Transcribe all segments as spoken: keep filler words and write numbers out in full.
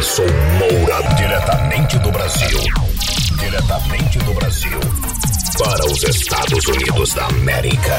Anderson Moura, diretamente do Brasil. Diretamente do Brasil. Para os Estados Unidos da América.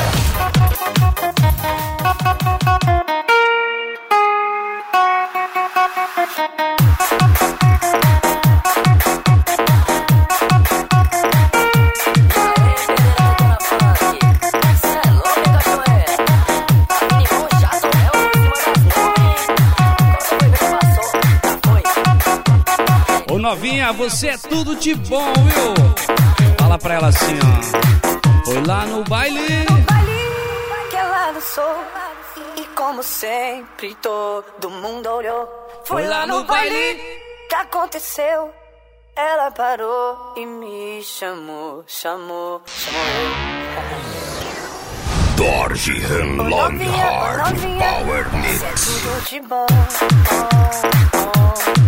Ô novinha, você é tudo de bom, viu? Fala pra ela assim, ó. Foi lá no baile. No baile que ela dançou. E como sempre todo mundo olhou. Foi lá no baile que aconteceu. Ela parou e me chamou, chamou, chamou eu. Dorje and Longhorn Power Mix. Tudo de bom, bom, bom.